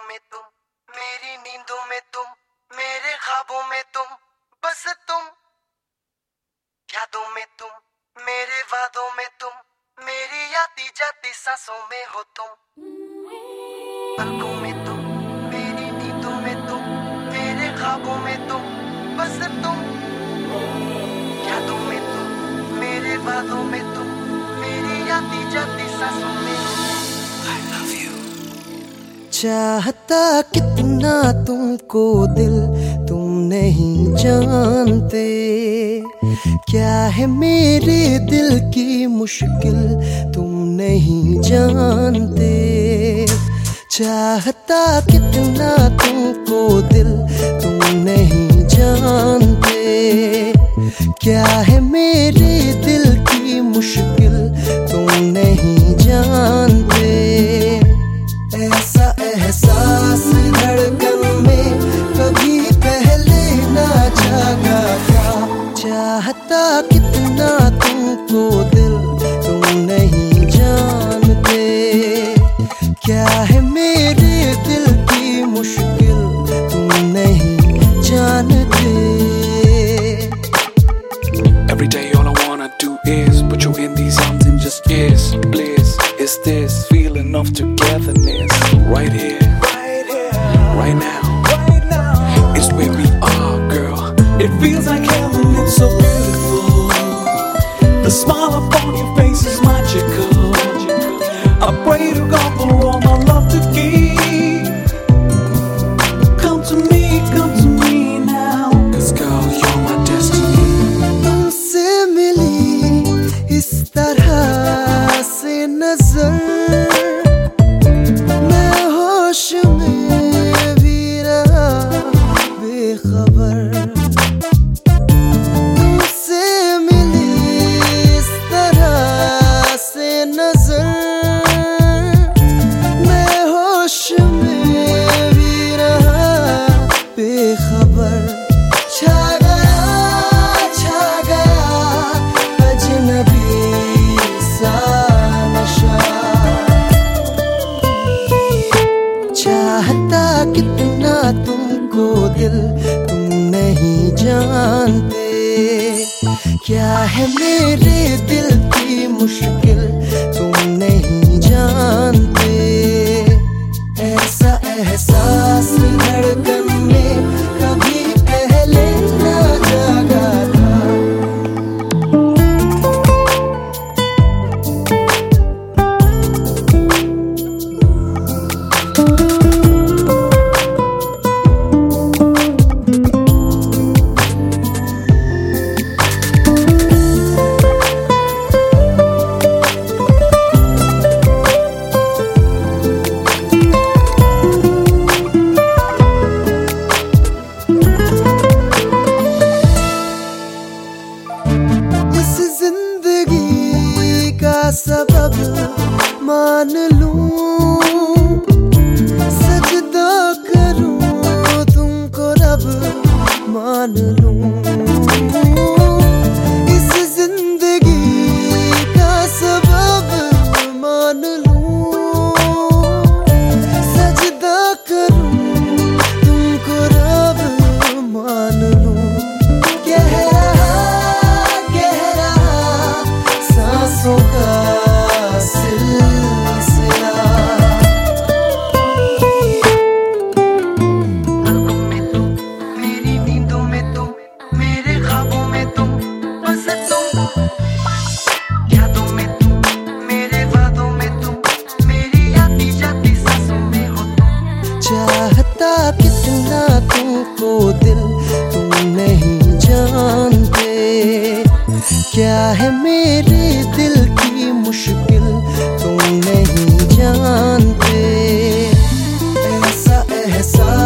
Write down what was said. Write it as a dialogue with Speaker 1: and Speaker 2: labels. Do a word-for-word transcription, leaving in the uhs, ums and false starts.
Speaker 1: में तुम, मेरी नींदों में तुम, मेरे ख्वाबों में तुम, बस तुम, यादों में तुम, मेरे वादों में तुम, मेरी आती जाती सांसों में हो तुम, पलकों में तुम, मेरी नींदों में तुम, मेरे ख्वाबों में तुम, बस तुम, यादों में तुम, मेरे वादों में तुम, मेरी आती जाती सांसों में हो तुम। I love you।
Speaker 2: चाहता कितना तुमको दिल तुम नहीं जानते, क्या है मेरे दिल की मुश्किल तुम नहीं जानते। चाहता कितना तुमको दिल तुम नहीं जानते, क्या है मेरे दिल की मुश्किल तुम नहीं जानते। ऐसा एहसास धड़कन में कभी पहले ना जागा था। चाहता कितना तुमको दिल तुम नहीं जानते, क्या है मेरे दिल की मुश्किल तुम नहीं जानते।
Speaker 3: Every day all I wanna do is put you in these arms and just kiss. Bliss is this feeling of togetherness. Right here,
Speaker 1: Right here,
Speaker 3: right now,
Speaker 1: right now,
Speaker 3: it's where we are, girl.
Speaker 4: It feels like heaven, it's so beautiful. The smile upon your face is magical. I pray to God for all my love to keep. Come to me, come to me now.
Speaker 3: Cause girl, you're my destiny.
Speaker 2: तुमसे मिली इस तरह से नजर, मैं होश में भी रहा बेखबर। तुमसे मिली इस तरह से नजर, मैं होश में भी रहा बेखबर। छा गया छा गया अजनबी सा नशा। चाहता कितना तुमको दिल तुम नहीं जानते, क्या है मेरे दिल की मुश्किल तुम नहीं जानते। ऐसा एहसास धड़कन में कभी पहले ना जागा था। इस जिंदगी का सबब मान लूं, सजदा करूं तुमको रब मान लूं। इस जिंदगी का सबब मान लूं, सजदा करूं तुमको रब मान लूं। गहरा गहरा सांसों का सिलसिला,
Speaker 1: पलकों में तुम, मेरी नींदों में तुम, मेरे ख्वाबों में तुम, बस तुम, यादों में तुम, मेरे वादों में तुम, मेरी आती जाती सांसों में हो तुम।
Speaker 2: चाहता कितना तुमको दिल तुम नहीं जानते, क्या है मेरे दिल की मुश्किल तुम नहीं जानते। ऐसा एहसास